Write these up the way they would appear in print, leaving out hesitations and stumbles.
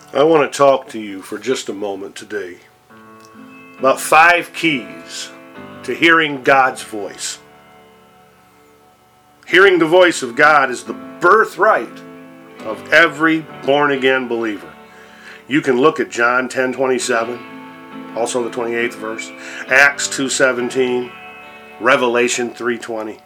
I want to talk to you for just a moment today about 5 keys to hearing God's voice. Hearing the voice of God is the birthright of every born-again believer. You can look at John 10:27, also the 28th verse, Acts 2:17, Revelation 3:20.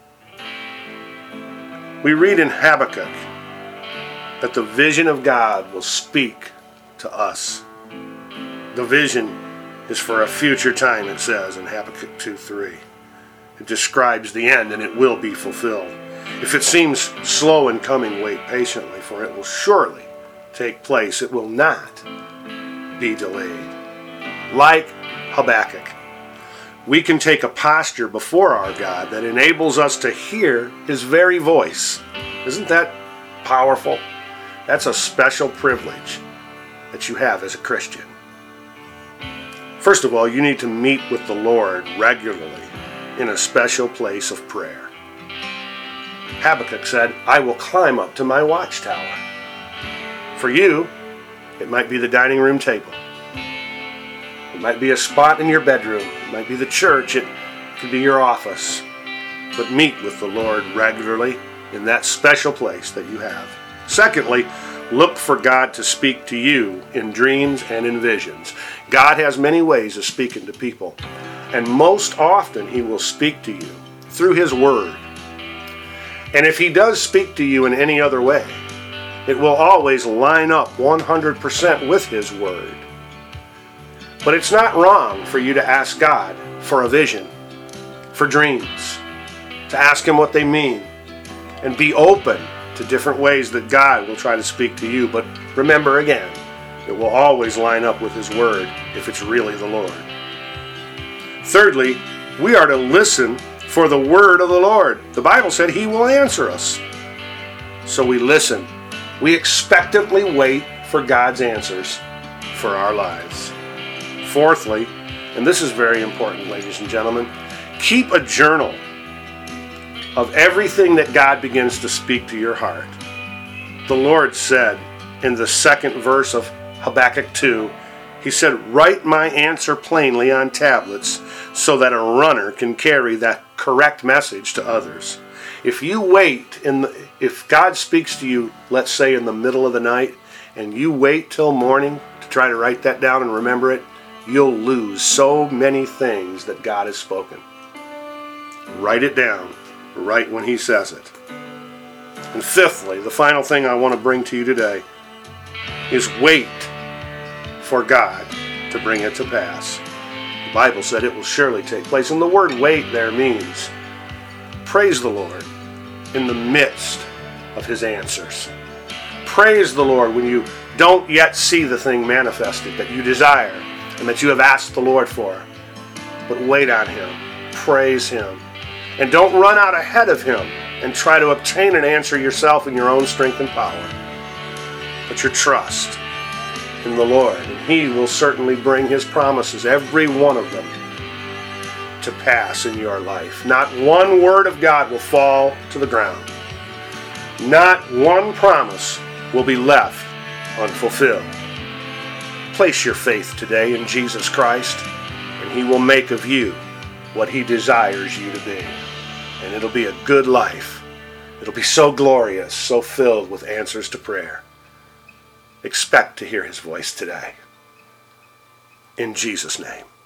We read in Habakkuk that the vision of God will speak to us. The vision is for a future time, it says in Habakkuk 2:3. It describes the end, and it will be fulfilled. If it seems slow in coming, wait patiently, for it will surely take place. It will not be delayed. Like Habakkuk, we can take a posture before our God that enables us to hear His very voice. Isn't that powerful? That's a special privilege that you have as a Christian. First of all, you need to meet with the Lord regularly in a special place of prayer. Habakkuk said, I will climb up to my watchtower. For you, it might be the dining room table. It might be a spot in your bedroom. It might be the church. It could be your office. But meet with the Lord regularly in that special place that you have. Secondly, look for God to speak to you in dreams and in visions. God has many ways of speaking to people, and most often He will speak to you through His Word. And if He does speak to you in any other way, it will always line up 100% with His Word. But it's not wrong for you to ask God for a vision, for dreams, to ask Him what they mean, and be open to different ways that God will try to speak to you. But remember again, it will always line up with His Word if it's really the Lord. Thirdly, we are to listen for the word of the Lord. The Bible said He will answer us. So we listen. We expectantly wait for God's answers for our lives. Fourthly, and this is very important, ladies and gentlemen, keep a journal of everything that God begins to speak to your heart. The Lord said in the 2nd verse of Habakkuk 2, He said, write my answer plainly on tablets so that a runner can carry that correct message to others. If you wait, if God speaks to you, let's say in the middle of the night, and you wait till morning to try to write that down and remember it, you'll lose so many things that God has spoken. Write it down right when He says it. And fifthly, the final thing I want to bring to you today is wait for God to bring it to pass. The Bible said it will surely take place. And the word wait there means praise the Lord in the midst of His answers. Praise the Lord when you don't yet see the thing manifested that you desire and that you have asked the Lord for. But wait on Him. Praise Him. And don't run out ahead of Him and try to obtain an answer yourself in your own strength and power. Put your trust in the Lord, and He will certainly bring His promises, every one of them, to pass in your life. Not one word of God will fall to the ground. Not one promise will be left unfulfilled. Place your faith today in Jesus Christ, and He will make of you what He desires you to be. And it'll be a good life. It'll be so glorious, so filled with answers to prayer. Expect to hear His voice today. In Jesus' name.